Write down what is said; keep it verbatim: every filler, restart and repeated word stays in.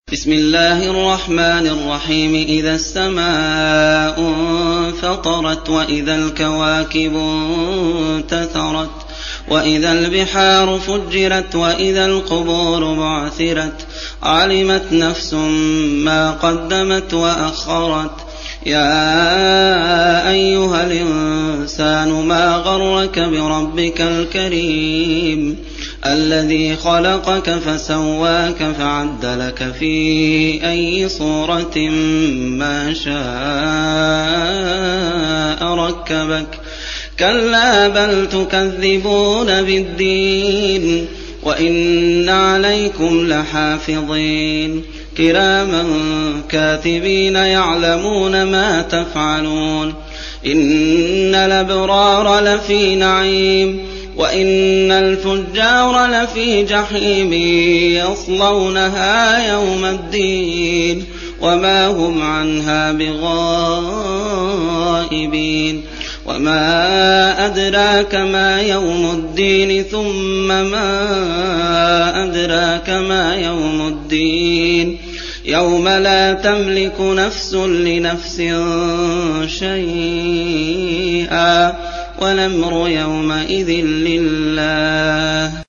بسم الله الرحمن الرحيم إذا السماء انفطرت وإذا الكواكب انتثرت وإذا البحار فجرت وإذا القبور بعثرت علمت نفس ما قدمت وأخرت يا أيها الإنسان ما غرك بربك الكريم الذي خلقك فسواك فعدلك في أي صورة ما شاء ركبك كلا بل تكذبون بالدين وإن عليكم لحافظين كراما كاتبين يعلمون ما تفعلون إن الأبرار لفي نعيم وإن الفجار لفي جحيم يصلونها يوم الدين وما هم عنها بغائبين وما أدراك ما يوم الدين ثم ما أدراك ما يوم الدين يوم لا تملك نفس لنفس شيئا والأمر يومئذ لله